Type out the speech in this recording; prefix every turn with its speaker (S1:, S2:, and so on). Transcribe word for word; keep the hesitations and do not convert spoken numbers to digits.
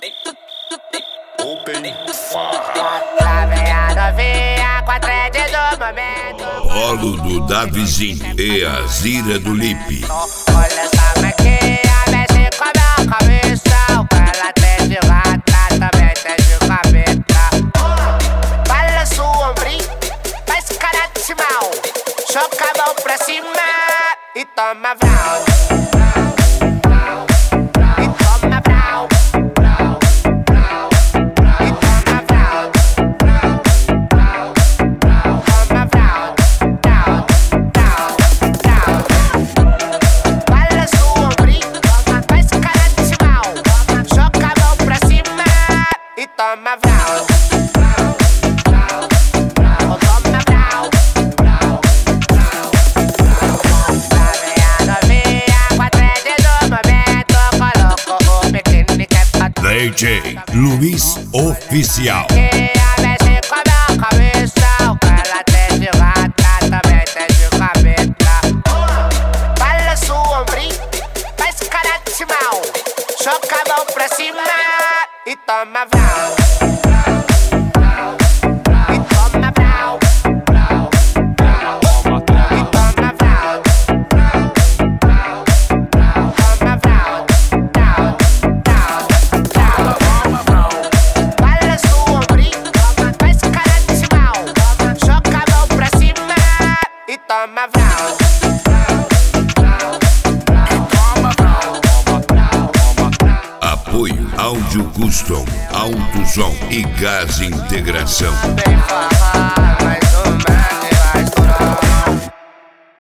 S1: Open Fire.
S2: Lá vem a novinha com a trend do momento.
S3: Polo do Davizinho e a Zira do Lipe.
S2: Olha essa maquinha, mexe com a minha cabeça. O que ela tem de rata, também tem de capeta. Balança o ombrinho, faz cara de simão. Joga a mão pra cima e toma vrau. Toma vrau, toma vrau. Lá vem a novinha com a trend do momento. Colocou o biquíni que é pra
S3: D J Luiz Oficial.
S2: mexe com a minha cabeça. O que ela tem de rata, também tem de capeta. Balança o ombrinho, faz cara de simão. Joga a mão pra cima e toma vrau. E toma vrau. E toma vrau. Toma vrau. Balança o ombrinho, faz cara de simão. Joga a mão pra cima e toma vrau.
S3: Apoio Áudio Custom, Autosom e Gás Integração.
S2: Bem forrado.